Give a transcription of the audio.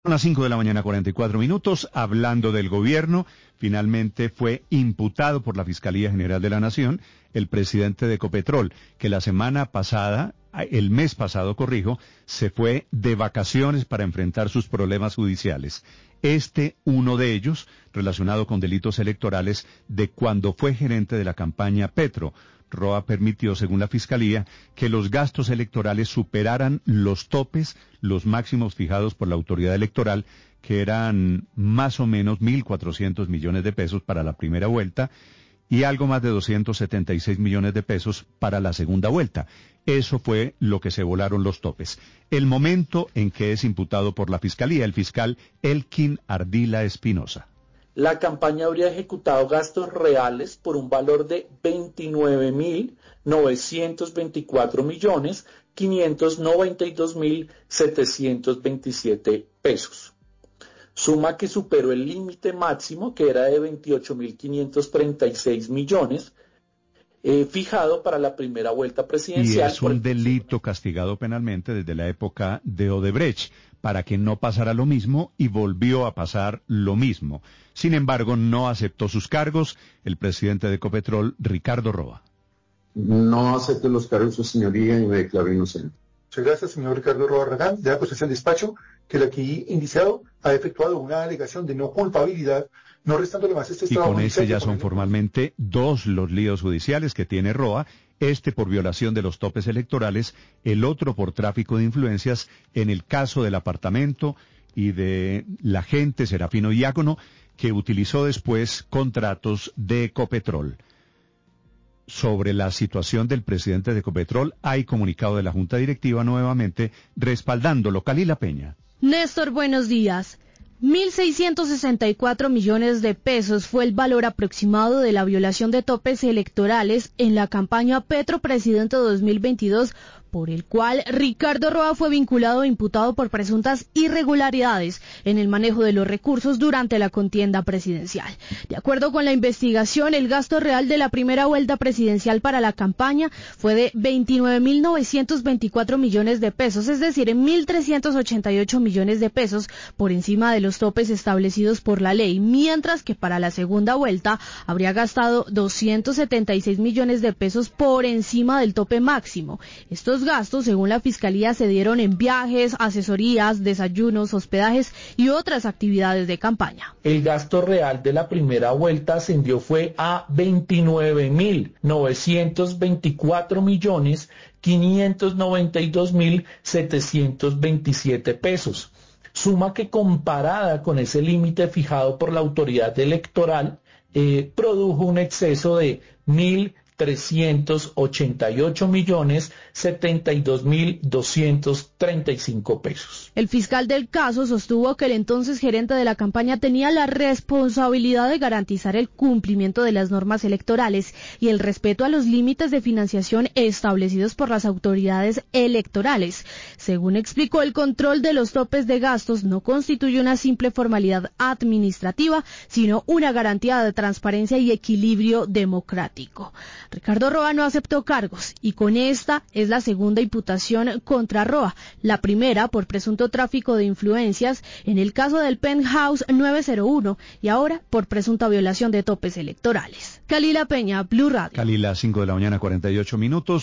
A las 5 de la mañana, 44 minutos, hablando del gobierno, finalmente fue imputado por la Fiscalía General de la Nación el presidente de Ecopetrol, que el mes pasado, se fue de vacaciones para enfrentar sus problemas judiciales. Uno de ellos, relacionado con delitos electorales de cuando fue gerente de la campaña Petro. Roa permitió, según la Fiscalía, que los gastos electorales superaran los topes, los máximos fijados por la autoridad electoral, que eran más o menos 1.400 millones de pesos para la primera vuelta y algo más de 276 millones de pesos para la segunda vuelta. Eso fue lo que se volaron los topes. El momento en que es imputado por la Fiscalía, el fiscal Elkin Ardila Espinosa. La campaña habría ejecutado gastos reales por un valor de 29.924.592.727 pesos. Suma que superó el límite máximo, que era de 28.536 millones, fijado para la primera vuelta presidencial. Y es un delito castigado penalmente desde la época de Odebrecht, para que no pasara lo mismo, y volvió a pasar lo mismo. Sin embargo, no aceptó sus cargos el presidente de Ecopetrol, Ricardo Roa. No acepto los cargos, su señoría, y me declaro inocente. Muchas gracias, señor Ricardo Roa Barragán. De la Constitución del Despacho, que el aquí indiciado ha efectuado una alegación de no culpabilidad, no restándole más este estado. Y con ese ya son formalmente dos los líos judiciales que tiene Roa, por violación de los topes electorales, el otro por tráfico de influencias en el caso del apartamento y de la agente Serafino Diácono, que utilizó después contratos de Ecopetrol. Sobre la situación del presidente de Ecopetrol, hay comunicado de la Junta Directiva nuevamente respaldándolo. Kalila Peña. Néstor, buenos días. 1.664 millones de pesos fue el valor aproximado de la violación de topes electorales en la campaña Petro Presidente 2022, por el cual Ricardo Roa fue vinculado e imputado por presuntas irregularidades en el manejo de los recursos durante la contienda presidencial. De acuerdo con la investigación, el gasto real de la primera vuelta presidencial para la campaña fue de 29.924 millones de pesos, es decir, 1.388 millones de pesos por encima de los topes establecidos por la ley, mientras que para la segunda vuelta habría gastado 276 millones de pesos por encima del tope máximo. Estos gastos, según la Fiscalía, se dieron en viajes, asesorías, desayunos, hospedajes y otras actividades de campaña. El gasto real de la primera vuelta ascendió fue a 29.924.592.727 pesos. Suma que, comparada con ese límite fijado por la autoridad electoral, produjo un exceso de 1.388.072.235 pesos. El fiscal del caso sostuvo que el entonces gerente de la campaña tenía la responsabilidad de garantizar el cumplimiento de las normas electorales y el respeto a los límites de financiación establecidos por las autoridades electorales. Según explicó, el control de los topes de gastos no constituye una simple formalidad administrativa, sino una garantía de transparencia y equilibrio democrático. Ricardo Roa no aceptó cargos y con esta es la segunda imputación contra Roa, la primera por presunto tráfico de influencias en el caso del Penthouse 901 y ahora por presunta violación de topes electorales. Kalila Peña, Blue Radio. Kalila, 5 de la mañana, 48 minutos.